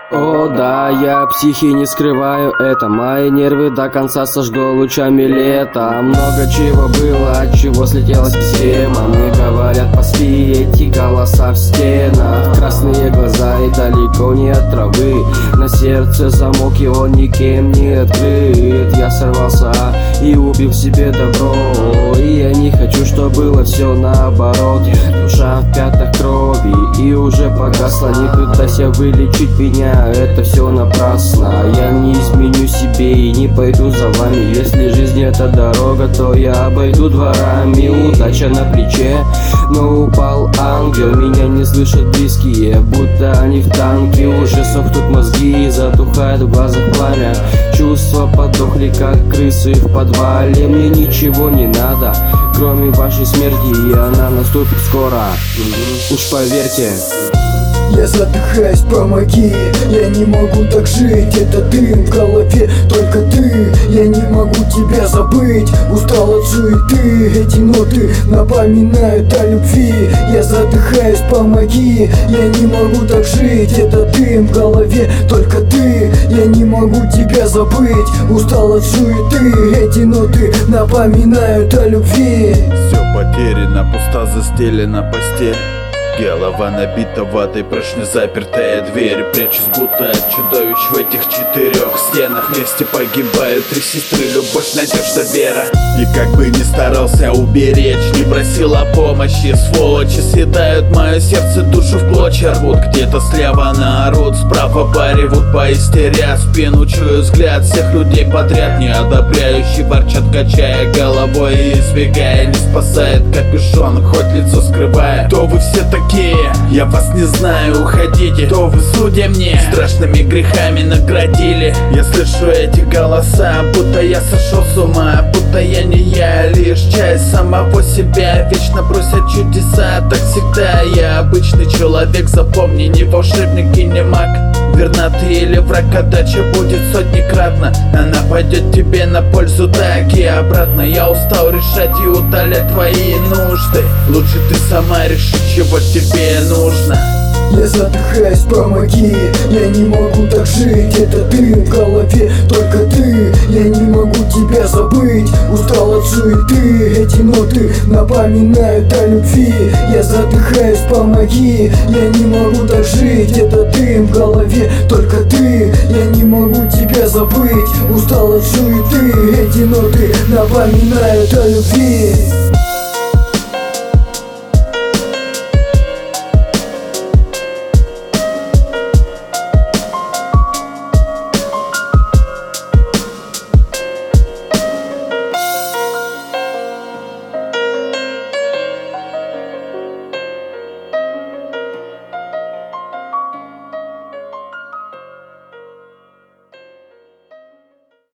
О да, я психи, не скрываю это. Мои нервы до конца сожгло лучами лета. Много чего было, от чего слетела система. Мне говорят, поспи, эти голоса в стенах. Красные глаза и далеко не от травы. На сердце замок, его никем не открыт. Я сорвался и убил себе добро. И я не хочу, чтобы было все наоборот. Душа в пятнах крови и уже погасла. Не пытайся вылечить меня, это все напрасно. Я не изменю себе и не пойду за вами. Если жизнь это дорога, то я обойду дворами. Удача на плече, но упал ангел. Меня не слышат близкие, будто они в танке. Уже сохнут мозги и затухает в глазах пламя. Чувства подохли, как крысы в подвале. Мне ничего не надо, кроме вашей смерти, и она наступит скоро. Уж поверьте. Я задыхаюсь, помоги, я не могу так жить. Это дым в голове, только ты. Я не могу тебя забыть, устал от суеты. Эти ноты напоминают о любви. Я задыхаюсь, помоги, я не могу так жить. Это дым в голове, только ты. Я не могу тебя забыть, устал от суеты. Эти ноты напоминают о любви. Все потеряно, пуста застелена постель. Голова набита ватой, прочь запертая дверь. Прячусь будто от чудовищ в этих четырех стенах. Вместе погибают три сестры, любовь, надежда, вера. И как бы ни старался уберечь, не просил о помощи, сволочи съедают мое сердце, душу в клочья рвут. Где-то слева наорут, справа поревут, поистерят. В спину чую взгляд всех людей подряд, не одобряющий, ворчат, качая головой и избегая. Не спасает капюшон, хоть лицо скрывая. Кто вы все такие? Я вас не знаю, уходите. Кто вы, судья мне? Страшными грехами наградили. Я слышу эти голоса, будто я сошел с ума, будто я не я, лишь часть самого себя. Вечно бросят чудеса, так всегда. Я обычный человек, запомни, не волшебник и не маг. Верна ты или враг, отдача будет сотнекратно. Она пойдет тебе на пользу так и обратно. Я устал решать и удалять твои нужды. Лучше ты сама реши, чего тебе нужно. Я задыхаюсь, помоги, я не могу так жить. Это дым в голове, только ты. Я не могу тебя забыть, устал от суеты. Эти ноты напоминают о любви. Я задыхаюсь, помоги, я не могу так жить. Это дым в голове, только ты. Я не могу тебя забыть, устал от суеты. Эти ноты напоминают о любви.